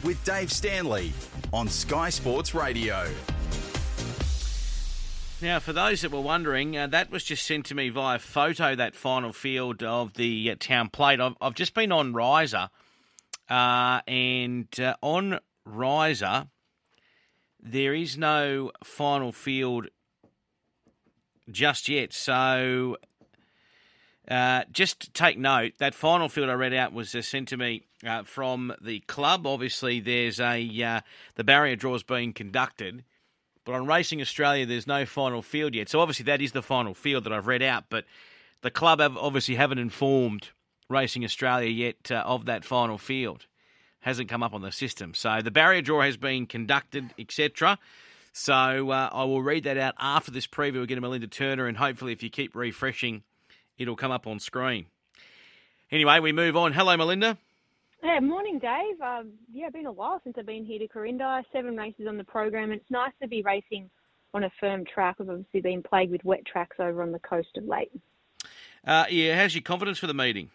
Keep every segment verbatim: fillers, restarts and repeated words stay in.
with Dave Stanley on Sky Sports Radio. Now, for those that were wondering, uh, that was just sent to me via photo, that final field of the uh, Town Plate. I've, I've just been on Riser, uh, and uh, on Riser, there is no final field just yet. So uh, just take note, that final field I read out was uh, sent to me uh, from the club. Obviously, there's a uh, the barrier draw's being conducted. But on Racing Australia, there's no final field yet. So obviously that is the final field that I've read out. But the club have obviously haven't informed Racing Australia yet uh, of that final field. Hasn't come up on the system. So the barrier draw has been conducted, et cetera. So uh, I will read that out after this preview. We'll get to Melinda Turner, and hopefully if you keep refreshing, it'll come up on screen. Anyway, we move on. Hello, Melinda. Yeah, morning, Dave. Um, yeah, been a while since I've been here to Corinda. Seven races on the program. It's nice to be racing on a firm track. We've obviously been plagued with wet tracks over on the coast of late. Uh, yeah, how's your confidence for the meeting?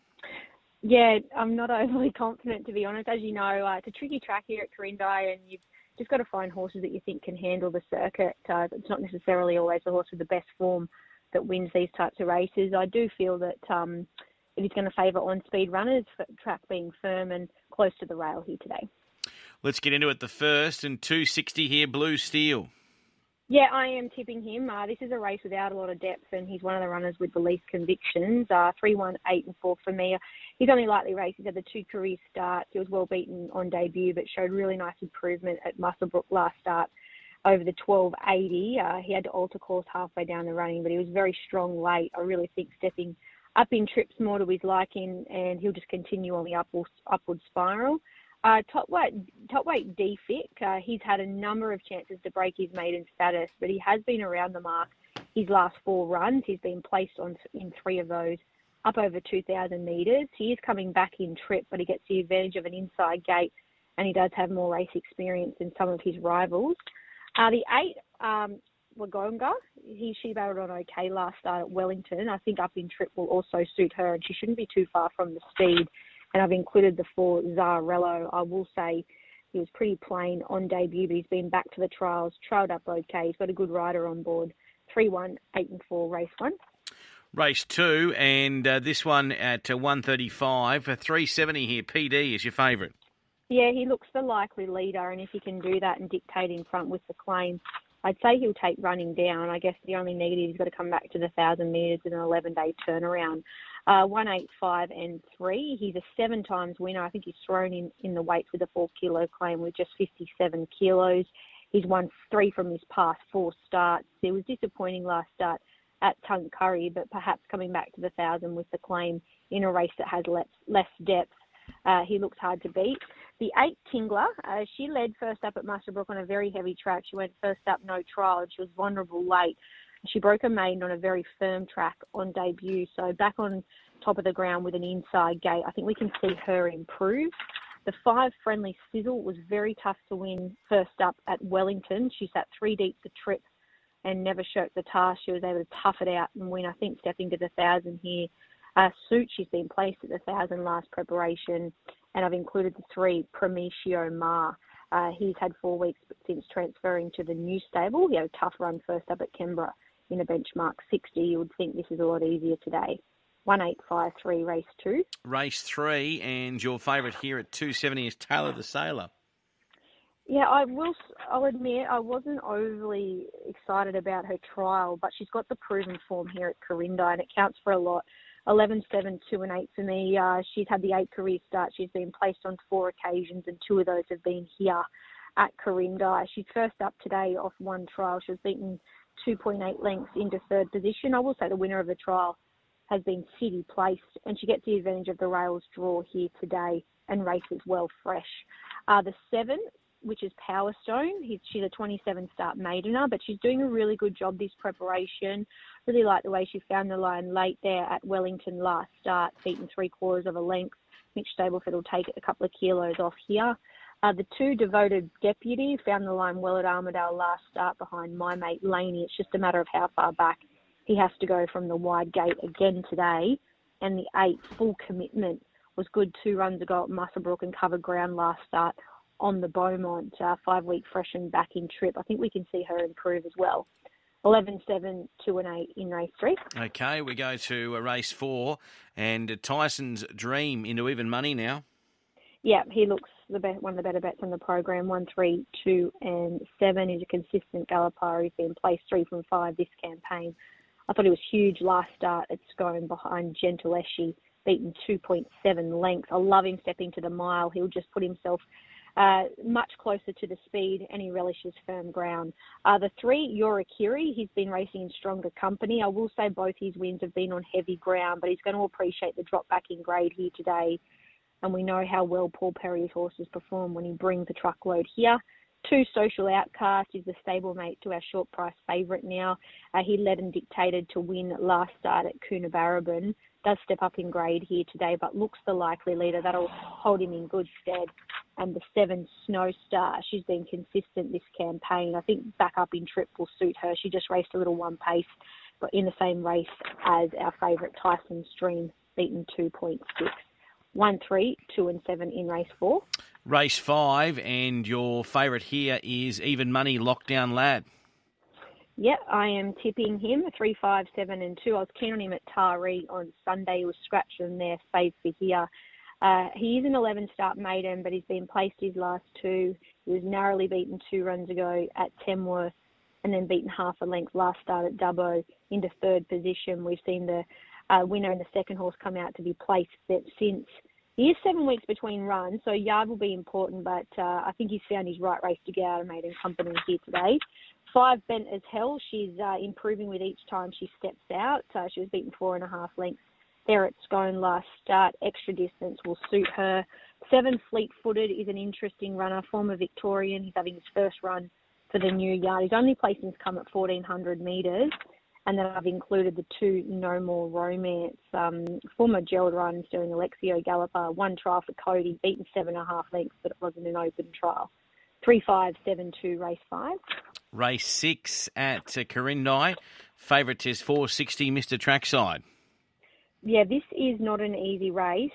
Yeah, I'm not overly confident, to be honest. As you know, uh, it's a tricky track here at Corinda, and you've just got to find horses that you think can handle the circuit. Uh, it's not necessarily always the horse with the best form that wins these types of races. I do feel that Um, It is going to favour on-speed runners, for track being firm and close to the rail here today. Let's get into it. The first and two sixty here, Blue Steel. Yeah, I am tipping him. Uh, this is a race without a lot of depth, and he's one of the runners with the least convictions. Uh, three, one, eight, and four for me. He's only lightly raced. He's had the two career starts. He was well beaten on debut, but showed really nice improvement at Muswellbrook last start over the twelve eighty. Uh, he had to alter course halfway down the running, but he was very strong late. I really think stepping up in trips more to his liking, and he'll just continue on the upward, upward spiral. Uh, top weight, top weight D F I C, uh, he's had a number of chances to break his maiden status, but he has been around the mark his last four runs. He's been placed on in three of those, up over two thousand metres. He is coming back in trip, but he gets the advantage of an inside gate, and he does have more race experience than some of his rivals. Uh, the eight, um, Wagonga, he she battled on okay last start at Wellington. I think up in trip will also suit her, and she shouldn't be too far from the speed. And I've included the four Zarello. I will say he was pretty plain on debut, but he's been back to the trials, trailed up okay. He's got a good rider on board. Three, one, eight, and four, race one. Race two, and uh, this one at uh, one thirty-five. Uh, three seventy here, P D is your favourite. Yeah, he looks the likely leader, and if he can do that and dictate in front with the claim, I'd say he'll take running down. I guess the only negative, he's got to come back to the one thousand metres in an eleven-day turnaround. Uh, one, eight, five, and three. He's a seven times winner. I think he's thrown in, in the weights with a four-kilo claim with just fifty-seven kilos. He's won three from his past four starts. It was disappointing last start at Tuncurry, but perhaps coming back to the one thousand with the claim in a race that has less, less depth. Uh, he looks hard to beat. The eight, Tingler, uh, she led first up at Muswellbrook on a very heavy track. She went first up, no trial, and she was vulnerable late. She broke a maiden on a very firm track on debut. So back on top of the ground with an inside gate, I think we can see her improve. The five, Friendly Sizzle, was very tough to win first up at Wellington. She sat three deep the trip and never shirked the task. She was able to tough it out and win, I think, stepping to the one thousand here. Uh, Suit, she's been placed at the one thousand last preparation, and I've included the three, Prometio Ma. Uh, he's had four weeks since transferring to the new stable. He had a tough run first up at Canberra in a benchmark sixty. You would think this is a lot easier today. one eight five three, race two. Race three, and your favourite here at two seventy is Taylor the Sailor. Yeah, I will. I'll admit I wasn't overly excited about her trial, but she's got the proven form here at Corinda, and it counts for a lot. eleven, seven, two, and eight for me. Uh, she's had the eight career starts. She's been placed on four occasions, and two of those have been here at Corinda. She's first up today off one trial. She was beaten two point eight lengths into third position. I will say the winner of the trial has been City Placed, and she gets the advantage of the rails draw here today and races well fresh. Uh, the seven, which is Power Stone. He's, she's a twenty-seven start maidener, but she's doing a really good job this preparation. Really like the way she found the line late there at Wellington last start, beaten three quarters of a length. Mitch Stableford will take a couple of kilos off here. Uh, the two, Devoted Deputy, found the line well at Armidale last start behind My Mate Laney. It's just a matter of how far back he has to go from the wide gate again today. And the eight, Full Commitment, was good two runs ago at Muswellbrook and covered ground last start on the Beaumont, uh, five-week fresh and back in trip. I think we can see her improve as well. eleven, seven, two and eight in race three. Okay, we go to uh, race four, and uh, Tyson's Dream into even money now. Yeah, he looks the best, one of the better bets on the program. One, three, two, and seven. He's a consistent galloper. He's been placed three from five this campaign. I thought he was huge last start at Scone behind Gentle Eshy, beaten two point seven lengths. I love him stepping to the mile. He'll just put himself uh, much closer to the speed, and he relishes firm ground. Uh, the three, Yorakiri, he's been racing in stronger company. I will say both his wins have been on heavy ground, but he's going to appreciate the drop back in grade here today. And we know how well Paul Perry's horses perform when he brings a truckload here. Two, Social Outcast is the stablemate to our short price favourite now. Uh, he led and dictated to win last start at Coonabarabran. Does step up in grade here today, but looks the likely leader. That'll hold him in good stead. And the seven, Snow Star, she's been consistent this campaign. I think back up in trip will suit her. She just raced a little one pace, but in the same race as our favourite Tyson's Dream, beaten two point six. One, three, two and seven in race four. Race five, and your favourite here is Even Money Lockdown Lad. Yep, I am tipping him, three, five, seven and two. I was keen on him at Taree on Sunday. He was scratching there, saved for here. Uh, he is an eleven-start maiden, but he's been placed his last two. He was narrowly beaten two runs ago at Tamworth and then beaten half a length last start at Dubbo into third position. We've seen the uh, winner and the second horse come out to be placed since. He is seven weeks between runs, so yard will be important, but uh, I think he's found his right race to get out of maiden company here today. Five, Bent as Hell. She's uh, improving with each time she steps out. Uh, she was beaten four and a half lengths there at Scone last start. Extra distance will suit her. Seven, Fleet Footed is an interesting runner, former Victorian. He's having his first run for the new yard. His only placings come at fourteen hundred metres. And then I've included the two No More Romance, um, former Gerald Ryan and Sterling Alexio Galloper, one trial for Cody, beaten seven and a half lengths, but it wasn't an open trial. Three, five, seven, two, race five. Race six at uh, Corindai. Favourite is four sixty, Mister Trackside. Yeah, this is not an easy race.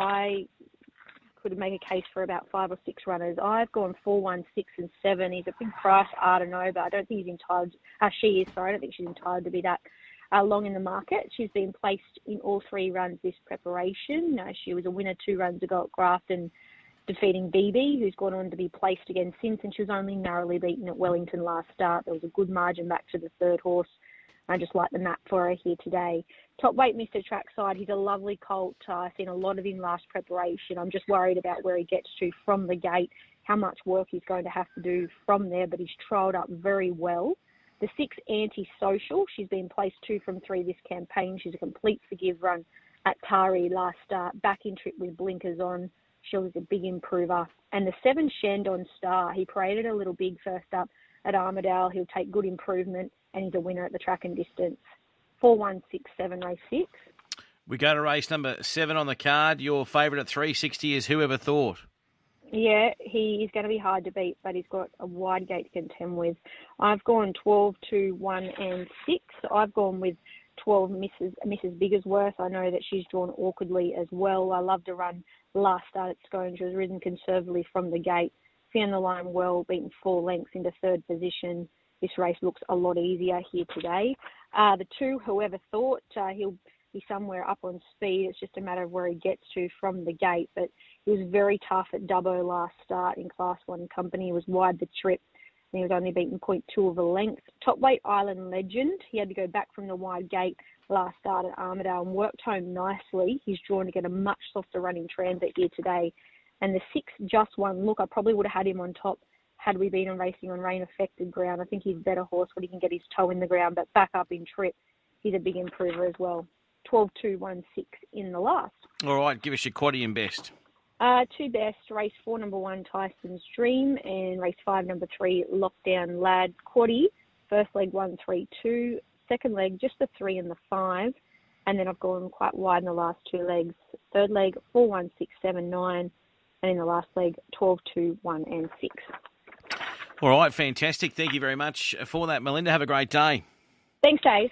I could make a case for about five or six runners. I've gone four, one, six, and seven. He's a big price, Ardenova. I don't think he's entitled. Uh, she is, sorry. I don't think she's entitled to be that uh, long in the market. She's been placed in all three runs this preparation. Uh, she was a winner two runs ago at Grafton, defeating B B, who's gone on to be placed again since, and she was only narrowly beaten at Wellington last start. There was a good margin back to the third horse. I just like the map for her here today. Top weight, Mister Trackside. He's a lovely colt. Uh, I've seen a lot of him last preparation. I'm just worried about where he gets to from the gate, how much work he's going to have to do from there, but he's trialled up very well. The six, Anti-Social. She's been placed two from three this campaign. She's a complete forgive run at Taree last start. Back in trip with blinkers on. She was a big improver. And the seven, Shandon Star. He paraded a little big first up at Armidale. He'll take good improvement, and he's a winner at the track and distance. Four, one, six, seven, race six. We go to race number seven on the card. Your favourite at three sixty is Whoever Thought. Yeah, he is going to be hard to beat, but he's got a wide gate to contend with. I've gone twelve, two, one, and six. I've gone with twelve, Missus Missus Biggersworth. I know that she's drawn awkwardly as well. I love to run last start at Scone. She was ridden conservatively from the gate. Found the line well, beaten four lengths into third position. This race looks a lot easier here today. Uh, the two, Whoever Thought, uh, he'll be somewhere up on speed. It's just a matter of where he gets to from the gate. But he was very tough at Dubbo last start in Class one company. He was wide the trip, and he was only beaten point two of a length. Top weight, Island Legend. He had to go back from the wide gate last start at Armidale and worked home nicely. He's drawn to get a much softer running transit here today. And the six, Just One Look, I probably would have had him on top had we been on racing on rain-affected ground. I think he's a better horse when he can get his toe in the ground, but back up in trip, he's a big improver as well. twelve, two, one, six in the last. All right, give us your quaddie and best. Uh, two best, race four, number one, Tyson's Dream, and race five, number three, Lockdown Lad. Quaddie, first leg, one, three, two. Second leg, just the three and the five. And then I've gone quite wide in the last two legs. Third leg, four, one, six, seven, nine. And in the last leg, twelve, two, one, and six. All right, fantastic. Thank you very much for that, Melinda. Have a great day. Thanks, Dave.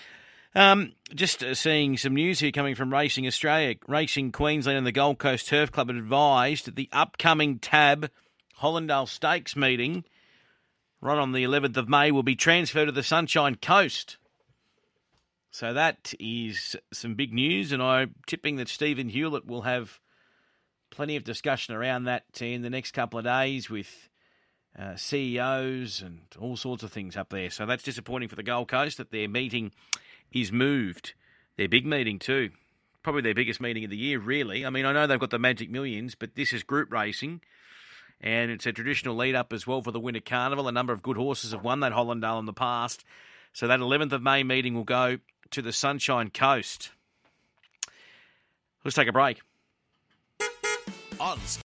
Um, just uh, seeing some news here coming from Racing Australia. Racing Queensland and the Gold Coast Turf Club have advised that the upcoming tab Hollandale Stakes meeting, right on the eleventh of May, will be transferred to the Sunshine Coast. So that is some big news, and I'm tipping that Stephen Hewlett will have plenty of discussion around that in the next couple of days with uh, C E Os and all sorts of things up there. So that's disappointing for the Gold Coast that their meeting is moved. Their big meeting too. Probably their biggest meeting of the year, really. I mean, I know they've got the Magic Millions, but this is group racing, and it's a traditional lead-up as well for the Winter Carnival. A number of good horses have won that Hollandale in the past. So that eleventh of May meeting will go to the Sunshine Coast. Let's take a break. Odds.